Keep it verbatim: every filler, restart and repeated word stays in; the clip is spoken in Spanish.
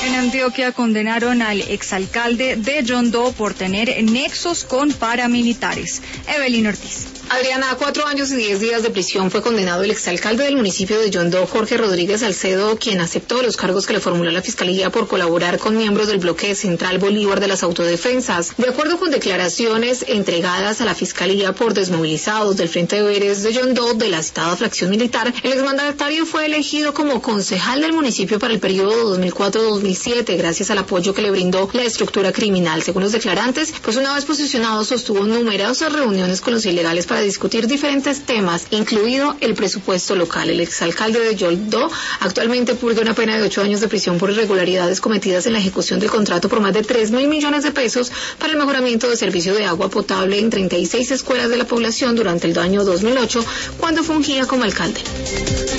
En Antioquia condenaron al exalcalde de Yondó por tener nexos con paramilitares. Evelyn Ortiz. Adriana, a cuatro años y diez días de prisión fue condenado el exalcalde del municipio de Yondó, Jorge Rodríguez Salcedo, quien aceptó los cargos que le formuló la Fiscalía por colaborar con miembros del bloque Central Bolívar de las Autodefensas. De acuerdo con declaraciones entregadas a la Fiscalía por desmovilizados del Frente de Veres de Yondó de la citada fracción militar, el exmandatario fue elegido como concejal del municipio para el periodo dos mil cuatro a dos mil siete, gracias al apoyo que le brindó la estructura criminal. Según los declarantes, pues una vez posicionado sostuvo numerosas reuniones con los ilegales para discutir diferentes temas, incluido el presupuesto local. El exalcalde de Yondó actualmente purga una pena de ocho años de prisión por irregularidades cometidas en la ejecución del contrato por más de tres mil millones de pesos para el mejoramiento de servicio de agua potable en treinta y seis escuelas de la población durante el año dos mil ocho, cuando fungía como alcalde.